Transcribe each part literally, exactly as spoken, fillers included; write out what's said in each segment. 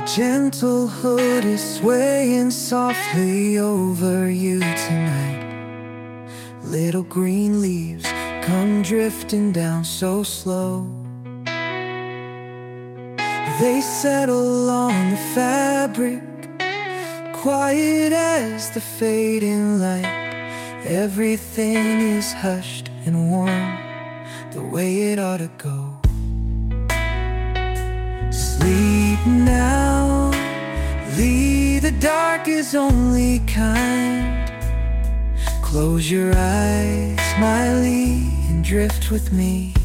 gentle hood is swaying softly over you tonight. Little green leaves come drifting down so slow. They settle on the fabric, quiet as the fading light. Everything is hushed and warm, the way it ought to go. Sleep now, Lee, the dark is only kind. Close your eyes, my Lee, and drift with me.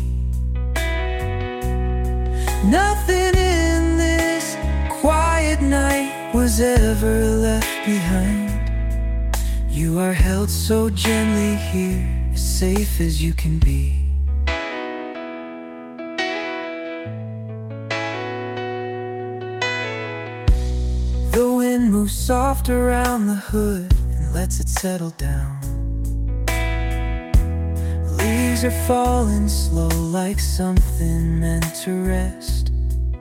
Nothing in this quiet night was ever left behind. You are held so gently here, as safe as you can be. The wind moves soft around the hood and lets it settle down. Leaves are falling slow like something meant to rest.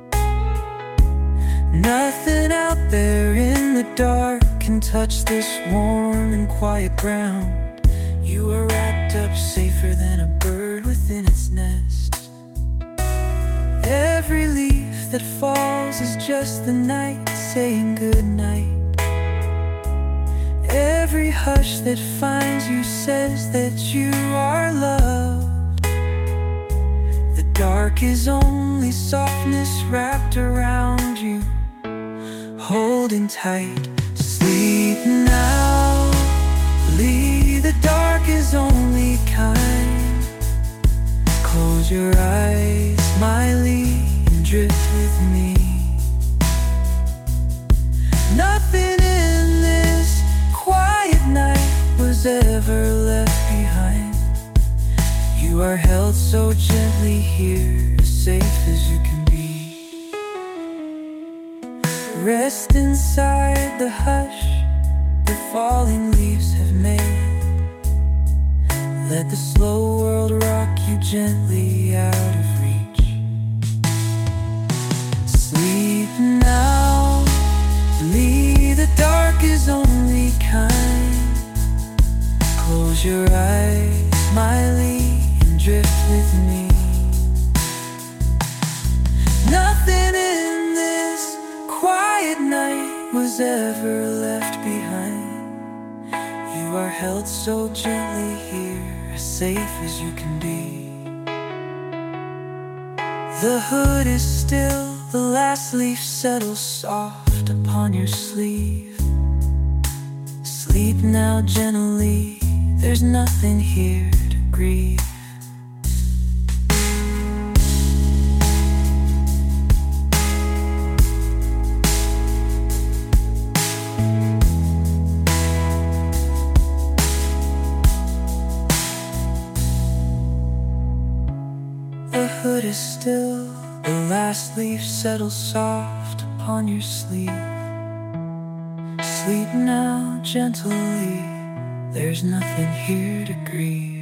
Nothing out there in the dark can touch this warm and quiet ground. You are wrapped up safer than a bird within its nest. Every leaf that falls is just the night saying good night. Every hush that finds you says that you are loved. The dark is only softness wrapped around you, holding tight. Sleep now, Lee, the dark is only kind. Close your eyes, my Lee, and drift with me. Nothing in this quiet night was ever left behind. You are held so gently here, as safe as you can be. Rest inside the hush the falling leaves have made. Let the slow world rock you gently out of reach. Sleep now, Lee, the dark is only kind. Close your eyes, my Lee, and drift with me. Nothing in this quiet night was ever left behind. You are held so gently here, as safe as you can be. The hood is still, the last leaf settles soft upon your sleeve. Sleep now gently, there's nothing here to grieve. The hood is still, the last leaf settles soft upon your sleeve. Sleep now gently, there's nothing here to grieve.